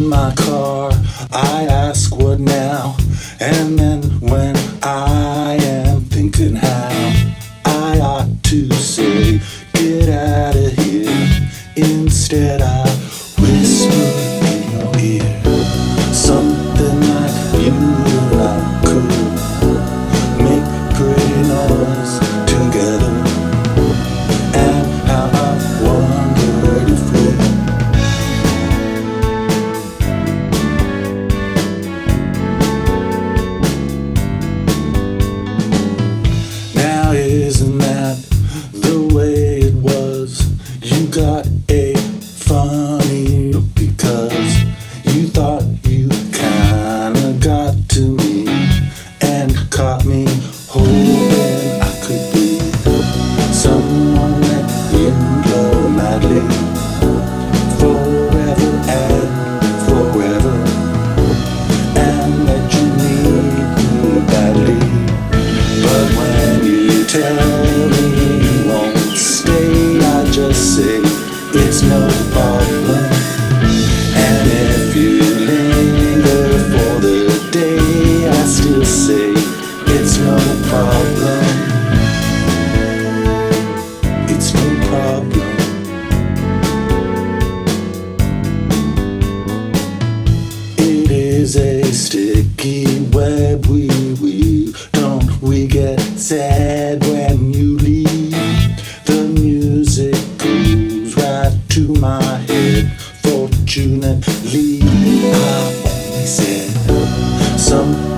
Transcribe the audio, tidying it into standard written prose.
my car, I ask what now, and then when I am thinking how I ought to say, get out of here, instead I whisper in your ear, something like you and I could make pretty noise together, and how I wondered if we now, isn't that the way it was? You got a funny look because you thought you kinda got to me and caught me hoping I could be someone that you love madly forever and forever, and that you need me badly. But when you tell me you won't stay, I just say it's no problem. And if you linger for the day, I still say it's no problem. It's no problem. It is a sticky web we weave. Don't we get sad when you leave? The music goes right to my head. Fortunately, I only said something